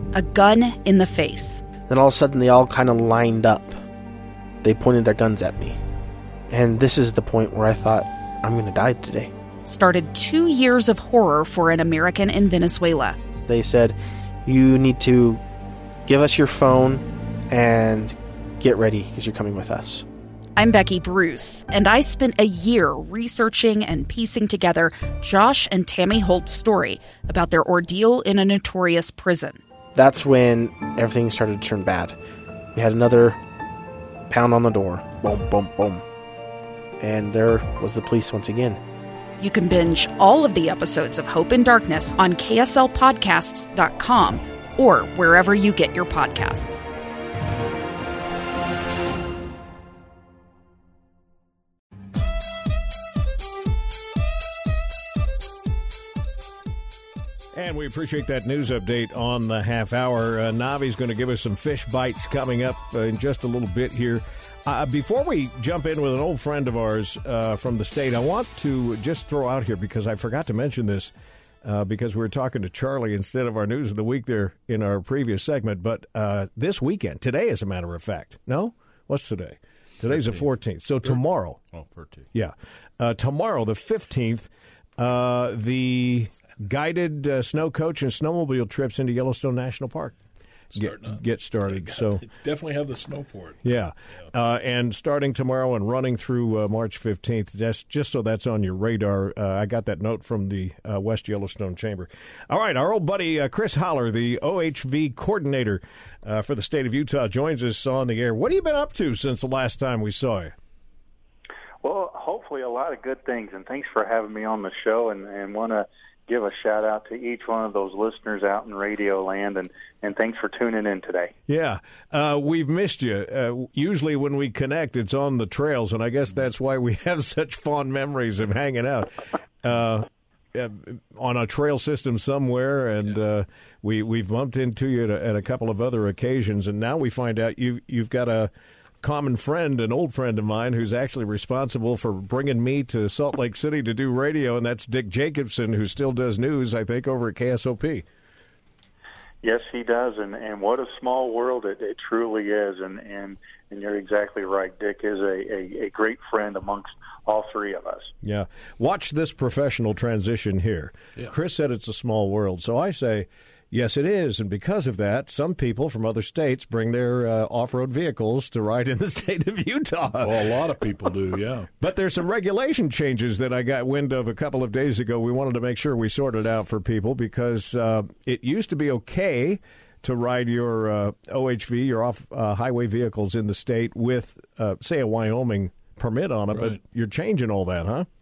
a gun in the face. Then all of a sudden they all kind of lined up. They pointed their guns at me. And this is the point where I thought, I'm going to die today. Started 2 years of horror for an American in Venezuela. They said, you need to give us your phone and get ready because you're coming with us. I'm Becky Bruce, and I spent a year researching and piecing together Josh and Tammy Holt's story about their ordeal in a notorious prison. That's when everything started to turn bad. We had another pound on the door. Boom, boom, boom. And there was the police once again. You can binge all of the episodes of Hope in Darkness on KSLpodcasts.com or wherever you get your podcasts. And we appreciate that news update on the half hour. Navi's going to give us some fish bites coming up in just a little bit here. Before we jump in with an old friend of ours from the state, I want to just throw out here, because I forgot to mention this, because we were talking to Charlie instead of our news of the week there in our previous segment. But this weekend, today as a matter of fact. No? What's today? Today's 15th. The 14th. So tomorrow. Oh, 13th. Yeah. Tomorrow, the 15th, the guided snow coach and snowmobile trips into Yellowstone National Park get started. So definitely have the snow for it. Yeah. And starting tomorrow and running through March 15th, just so that's on your radar. I got that note from the West Yellowstone Chamber. All right, our old buddy Chris Holler, the OHV coordinator for the state of Utah, joins us on the air. What have you been up to since the last time we saw you? Well, hopefully a lot of good things, and thanks for having me on the show, and want to give a shout-out to each one of those listeners out in Radio Land, and thanks for tuning in today. Yeah, we've missed you. Usually when we connect, it's on the trails, and I guess that's why we have such fond memories of hanging out on a trail system somewhere, and we've bumped into you at a couple of other occasions, and now we find out you've got a common friend, an old friend of mine, who's actually responsible for bringing me to Salt Lake City to do radio, and that's Dick Jacobson, who still does news, I think, over at KSOP. Yes, he does, and what a small world it truly is, and you're exactly right. Dick is a great friend amongst all three of us. Yeah. Watch this professional transition here. Yeah. Chris said it's a small world, so I say, yes, it is, and because of that, some people from other states bring their off-road vehicles to ride in the state of Utah. Well, a lot of people do, yeah. But there's some regulation changes that I got wind of a couple of days ago. We wanted to make sure we sorted out for people, because it used to be okay to ride your OHV, your off-highway vehicles in the state with, say, a Wyoming permit on it, right. But you're changing all that, huh?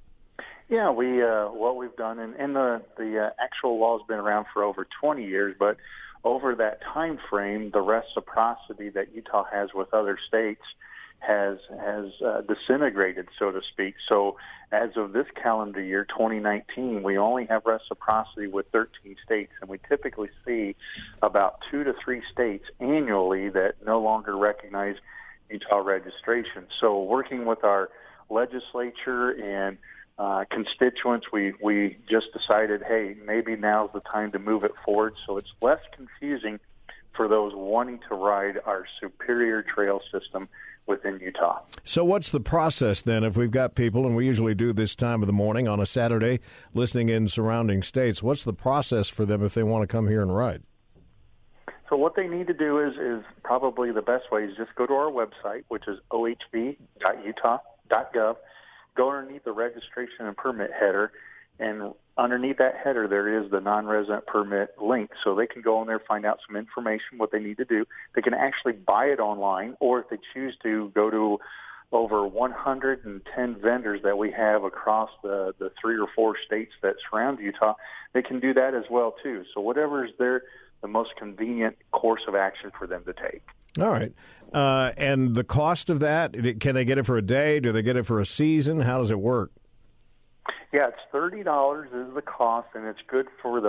Yeah, what we've done, and the actual law has been around for over 20 years, but over that time frame, the reciprocity that Utah has with other states has disintegrated, so to speak. So as of this calendar year, 2019, we only have reciprocity with 13 states, and we typically see about 2 to 3 states annually that no longer recognize Utah registration. So working with our legislature and constituents, we just decided, hey, maybe now's the time to move it forward so it's less confusing for those wanting to ride our superior trail system within Utah. So what's the process then if we've got people, and we usually do this time of the morning on a Saturday, listening in surrounding states, what's the process for them if they want to come here and ride? So what they need to do is probably the best way is just go to our website, which is ohv.utah.gov. Go underneath the registration and permit header, and underneath that header there is the non-resident permit link, so they can go in there, find out some information, what they need to do. They can actually buy it online, or if they choose to, go to over 110 vendors that we have across the 3 or 4 states that surround Utah. They can do that as well, too. So whatever is the most convenient course of action for them to take. All right. And the cost of that, can they get it for a day? Do they get it for a season? How does it work? Yeah, it's $30 is the cost, and it's good for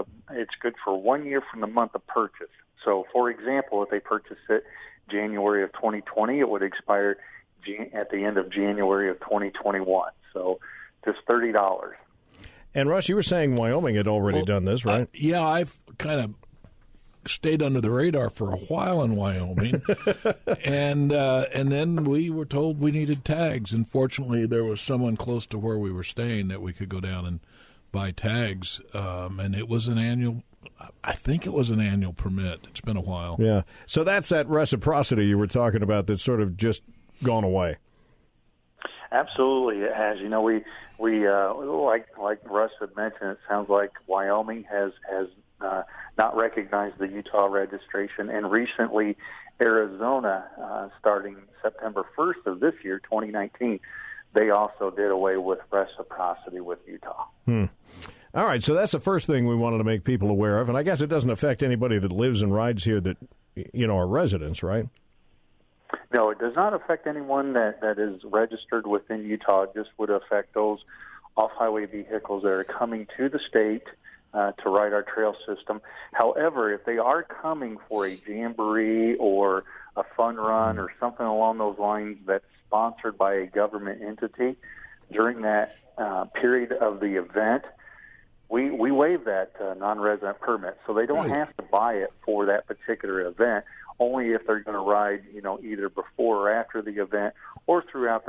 1 year from the month of purchase. So, for example, if they purchase it January of 2020, it would expire at the end of January of 2021. So, just $30. And Russ, you were saying Wyoming had already done this, right? Yeah, I've kind of stayed under the radar for a while in Wyoming, and then we were told we needed tags. And fortunately, there was someone close to where we were staying that we could go down and buy tags. And it was an annual. I think it was an annual permit. It's been a while. Yeah. So that's that reciprocity you were talking about that's sort of just gone away. Absolutely, it has. You know, we like Russ had mentioned, it sounds like Wyoming has not recognized the Utah registration, and recently Arizona, starting September 1st of this year, 2019, they also did away with reciprocity with Utah. All right, so that's the first thing we wanted to make people aware of, and I guess it doesn't affect anybody that lives and rides here that, you know, are residents, right? No, it does not affect anyone that is registered within Utah. It just would affect those off-highway vehicles that are coming to the state to ride our trail system. However, if they are coming for a jamboree or a fun run or something along those lines that's sponsored by a government entity, during that period of the event, we waive that non-resident permit. So they don't have to buy it for that particular event, only if they're going to ride, you know, either before or after the event or throughout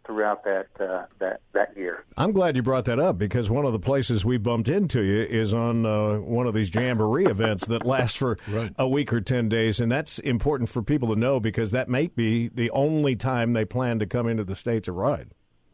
that year. I'm glad you brought that up, because one of the places we bumped into you is on one of these jamboree events that last for a week or 10 days, and that's important for people to know, because that may be the only time they plan to come into the state to ride.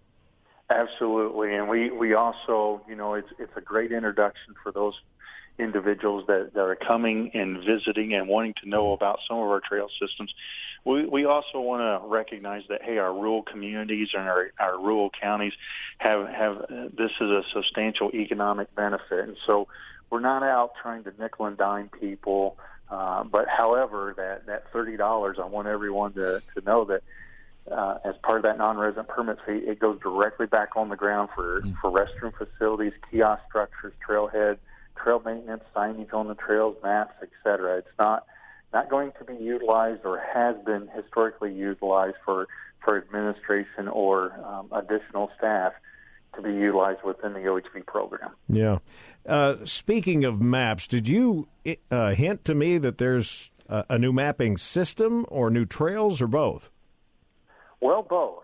Absolutely, and we also, you know, it's a great introduction for those individuals that are coming and visiting and wanting to know about some of our trail systems. We also want to recognize that, hey, our rural communities and our rural counties have this is a substantial economic benefit, and so we're not out trying to nickel and dime people. But however, that $30, I want everyone to know that as part of that non-resident permit fee, it goes directly back on the ground for restroom facilities, kiosk structures, trailhead, trail maintenance, signage on the trails, maps, etc. It's not going to be utilized or has been historically utilized for administration or additional staff to be utilized within the OHV program. Yeah. Speaking of maps, did you hint to me that there's a new mapping system or new trails, or both? Well, both.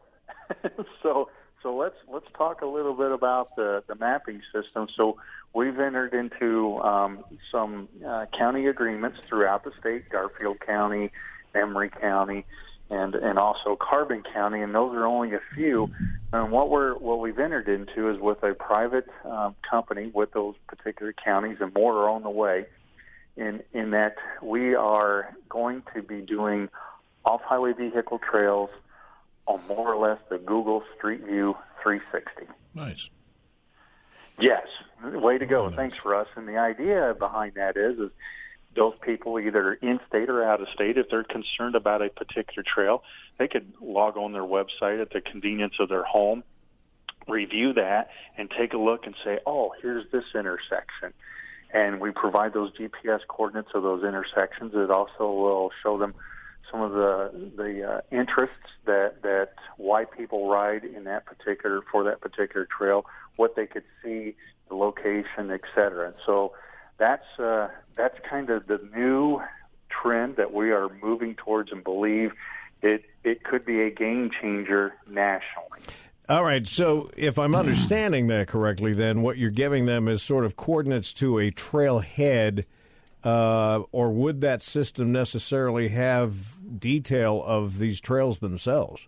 So let's talk a little bit about the mapping system. So we've entered into some county agreements throughout the state: Garfield County, Emory County, and also Carbon County, and those are only a few. And what we've entered into is with a private company with those particular counties, and more are on the way. In that we are going to be doing off-highway vehicle trails on more or less the Google Street View 360. Nice. Yes, way to go. Nice. Thanks, Russ. And the idea behind that is those people, either in-state or out-of-state, if they're concerned about a particular trail, they could log on their website at the convenience of their home, review that, and take a look and say, oh, here's this intersection. And we provide those GPS coordinates of those intersections. It also will show them some of the interests that why people ride in that particular trail, what they could see, the location, etc. And so that's kind of the new trend that we are moving towards, and believe it could be a game changer nationally. All right, so if I'm understanding that correctly, then what you're giving them is sort of coordinates to a trailhead. Or would that system necessarily have detail of these trails themselves?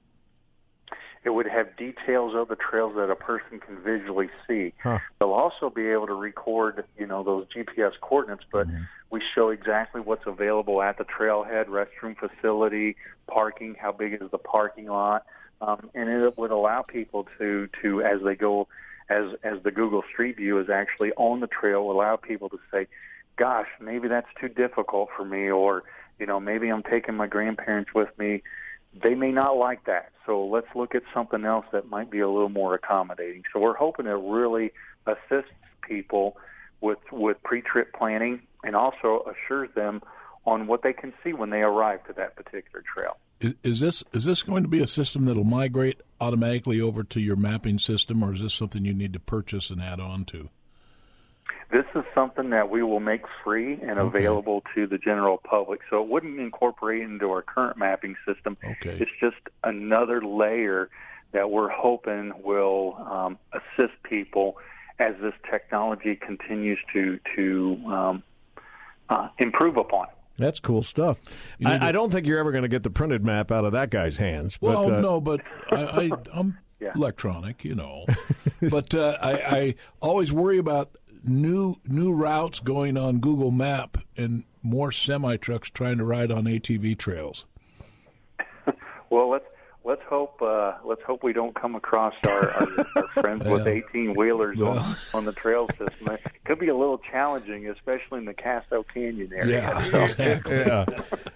It would have details of the trails that a person can visually see. Huh. They'll also be able to record, those GPS coordinates, but we show exactly what's available at the trailhead, restroom facility, parking, how big is the parking lot, and it would allow people to as they go, as the Google Street View is actually on the trail, allow people to say, gosh, maybe that's too difficult for me, or, maybe I'm taking my grandparents with me. They may not like that, so let's look at something else that might be a little more accommodating. So we're hoping it really assists people with pre-trip planning, and also assures them on what they can see when they arrive to that particular trail. Is this going to be a system that will migrate automatically over to your mapping system, or is this something you need to purchase and add on to? This is something that we will make free and available to the general public. So it wouldn't incorporate into our current mapping system. Okay. It's just another layer that we're hoping will assist people as this technology continues to improve upon. That's cool stuff. I don't think you're ever going to get the printed map out of that guy's hands. Well, but, no, but I'm electronic, But I always worry about new routes going on Google Map and more semi-trucks trying to ride on ATV trails. Well, let's hope we don't come across our friends with 18-wheelers on the trail system. It could be a little challenging, especially in the Casto Canyon area. Yeah, exactly.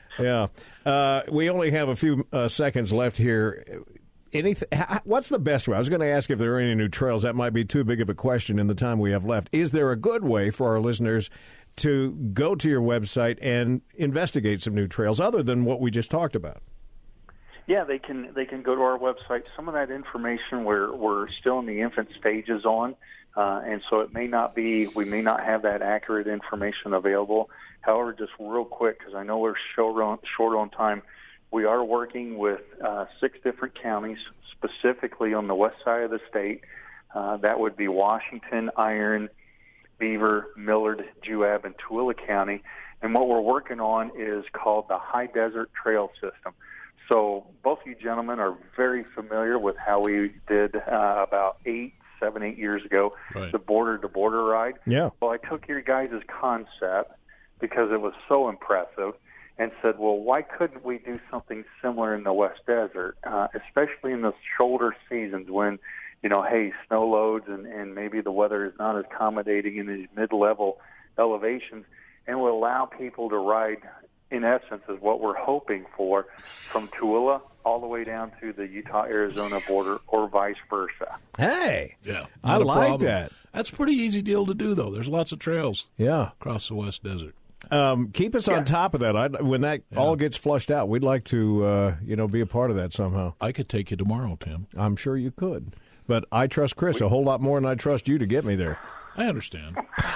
Yeah. We only have a few seconds left here. What's the best way? I was going to ask if there are any new trails. That might be too big of a question in the time we have left. Is there a good way for our listeners to go to your website and investigate some new trails other than what we just talked about? Yeah, they can go to our website. Some of that information we're still in the infant stages on, and so we may not have that accurate information available. However, just real quick, because I know we're short on time, we are working with 6 different counties, specifically on the west side of the state. That would be Washington, Iron, Beaver, Millard, Juab, and Tooele County. And what we're working on is called the High Desert Trail System. So both of you gentlemen are very familiar with how we did about 8 years ago, the border-to-border ride. Yeah. Well, I took your guys' concept because it was so impressive and said, well, why couldn't we do something similar in the West Desert, especially in the shoulder seasons when, snow loads and maybe the weather is not as accommodating in these mid-level elevations, and will allow people to ride, in essence, is what we're hoping for, from Tooele all the way down to the Utah-Arizona border or vice versa. Hey, yeah, I like that. That's a pretty easy deal to do, though. There's lots of trails across the West Desert. Keep us on top of that. When that all gets flushed out, we'd like to be a part of that somehow. I could take you tomorrow, Tim. I'm sure you could. But I trust Chris a whole lot more than I trust you to get me there. I understand.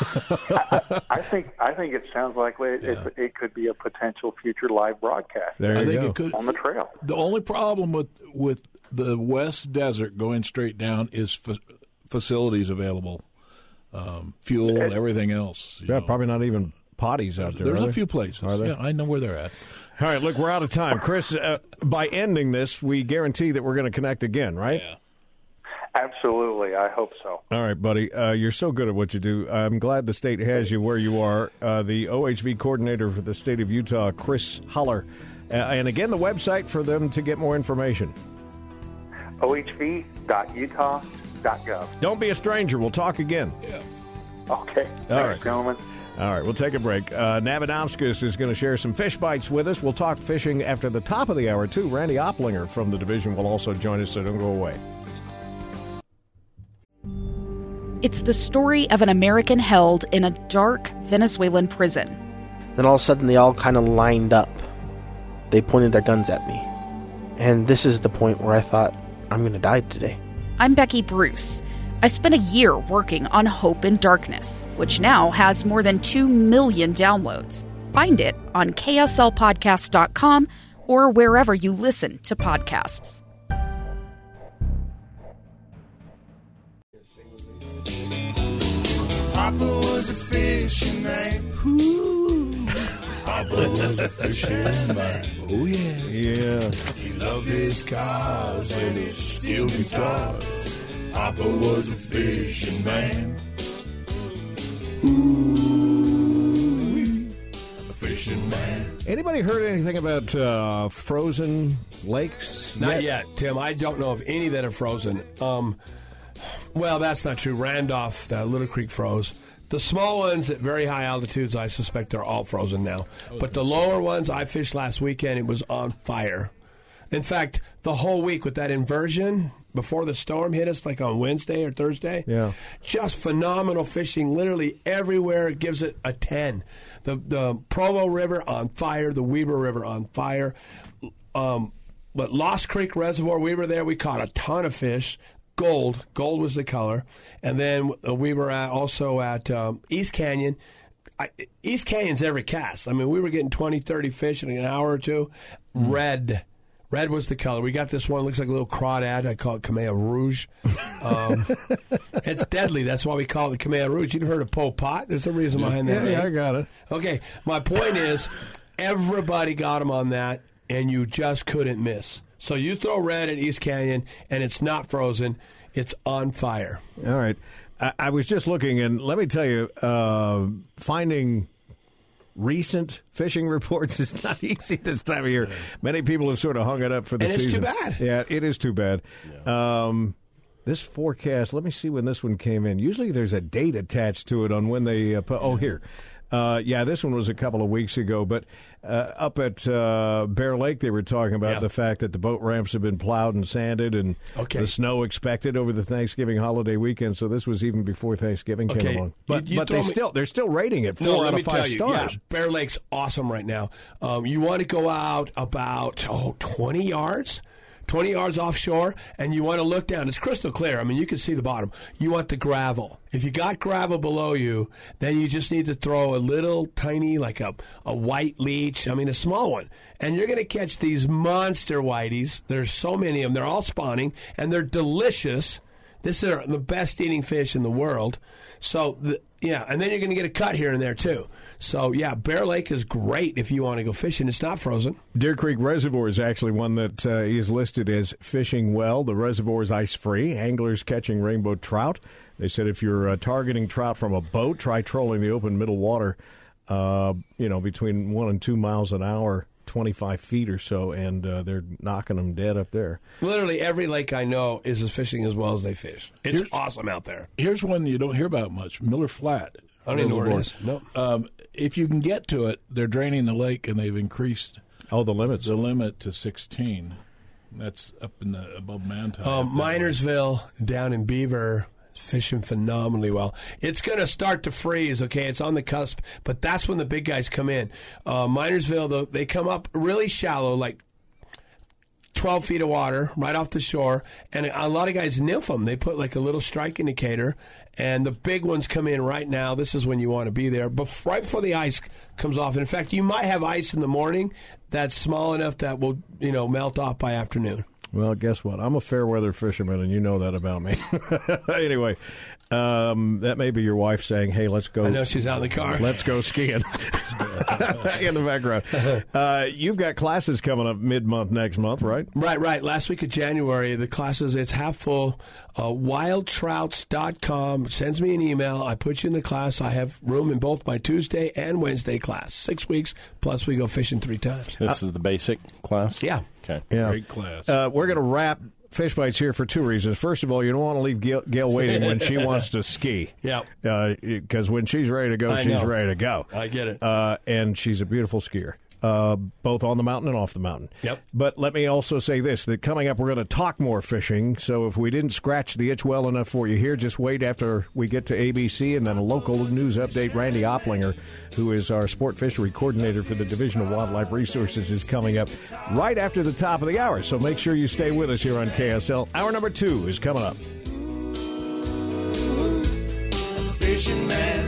I think it sounds like it could be a potential future live broadcast. There you go. It could, on the trail. The only problem with the West Desert going straight down is facilities available, fuel, everything else. Probably not even potties out there. There's a few places. Are there? Yeah, I know where they're at. All right, look, we're out of time. Chris, by ending this, we guarantee that we're going to connect again, right? Yeah. Absolutely. I hope so. All right, buddy. You're so good at what you do. I'm glad the state has you where you are. The OHV coordinator for the state of Utah, Chris Holler. And again, the website for them to get more information. ohv.utah.gov. Don't be a stranger. We'll talk again. Yeah. Okay. All right, gentlemen. All right, we'll take a break. Navadomskis is going to share some fish bites with us. We'll talk fishing after the top of the hour, too. Randy Opplinger from the division will also join us, so don't go away. It's the story of an American held in a dark Venezuelan prison. Then all of a sudden, they all kind of lined up. They pointed their guns at me. And this is the point where I thought, I'm going to die today. I'm Becky Bruce. I spent a year working on Hope in Darkness, which now has more than 2 million downloads. Find it on kslpodcast.com or wherever you listen to podcasts. Papa was a fishing man. Ooh. Papa was a fishing man. Oh, yeah. Yeah. He loved his cars and his steel guitars. Papa was a fishing man. Ooh, a fishing man. Anybody heard anything about frozen lakes? Not yet, Tim. I don't know of any that are frozen. Well, that's not true. Randolph, the Little Creek froze. The small ones at very high altitudes, I suspect they're all frozen now. But the lower ones, I fished last weekend, it was on fire. In fact, the whole week with that inversion before the storm hit us, like on Wednesday or Thursday, just phenomenal fishing. Literally everywhere, it gives it a 10. The Provo River on fire, the Weber River on fire. But Lost Creek Reservoir, we were there. We caught a ton of fish. gold. Gold was the color. And then we were also at East Canyon. East Canyon's every cast. I mean, we were getting 20, 30 fish in an hour or two. Red was the color. We got this one, looks like a little crawdad. I call it Kamea Rouge. It's deadly. That's why we call it Kamea Rouge. You've heard of Pol Pot? There's a reason behind that. Yeah, right? I got it. Okay, my point is, everybody got them on that, and you just couldn't miss. So you throw red at East Canyon, and it's not frozen. It's on fire. All right. I was just looking, and let me tell you, finding recent fishing reports is not easy this time of year. Many people have sort of hung it up for the season. And it's too bad. Yeah, it is too bad. Yeah. This forecast, let me see when this one came in. Usually there's a date attached to it on when they here. This one was a couple of weeks ago, but up at Bear Lake, they were talking about the fact that the boat ramps have been plowed and sanded, and the snow expected over the Thanksgiving holiday weekend. So this was even before Thanksgiving came along. But they're still rating it 4 out of 5 stars. Yeah, Bear Lake's awesome right now. You want to go out about 20 yards. 20 yards offshore, and you want to look down. It's crystal clear. I mean, you can see the bottom. You want the gravel. If you got gravel below you, then you just need to throw a little tiny, like a white leech, a small one. And you're going to catch these monster whiteys. There's so many of them. They're all spawning, and they're delicious. This is the best eating fish in the world. So, and then you're going to get a cut here and there, too. So, Bear Lake is great if you want to go fishing. It's not frozen. Deer Creek Reservoir is actually one that is listed as fishing well. The reservoir is ice-free. Anglers catching rainbow trout. They said if you're targeting trout from a boat, try trolling the open middle water, between 1 and 2 miles an hour, 25 feet or so, and they're knocking them dead up there. Literally every lake I know is as fishing as well as they fish. It's awesome out there. Here's one you don't hear about much, Miller Flat. I don't even know where it is. Nope. If you can get to it, they're draining the lake, and they've increased the limit to 16. That's up in the above Manti. Minersville down in Beaver, fishing phenomenally well. It's going to start to freeze, okay? It's on the cusp, but that's when the big guys come in. Minersville, though, they come up really shallow, like 12 feet of water right off the shore, and a lot of guys nymph them. They put like a little strike indicator, and the big ones come in right now. This is when you want to be there, but right before the ice comes off. And in fact, you might have ice in the morning that's small enough that will melt off by afternoon. Well, guess what? I'm a fair weather fisherman, and you know that about me. Anyway, that may be your wife saying, "Hey, let's go." I know she's out in the car. Let's go skiing. In the background. You've got classes coming up mid-month next month, right? Right. Last week of January, the classes, it's half full. Wildtrouts.com sends me an email. I put you in the class. I have room in both my Tuesday and Wednesday class. 6 weeks, plus we go fishing 3 times. This is the basic class? Yeah. Okay. Yeah. Great class. We're going to wrap Fish Bites here for 2 reasons. First of all, you don't want to leave Gail waiting when she wants to ski. Yeah. Because when she's ready to go, she's ready to go. I get it. And she's a beautiful skier. Both on the mountain and off the mountain. Yep. But let me also say this, that coming up we're going to talk more fishing, so if we didn't scratch the itch well enough for you here, just wait after we get to ABC, and then a local news update. Randy Opplinger, who is our sport fishery coordinator for the Division of Wildlife Resources, is coming up right after the top of the hour, so make sure you stay with us here on KSL. Hour number 2 is coming up. Fishing man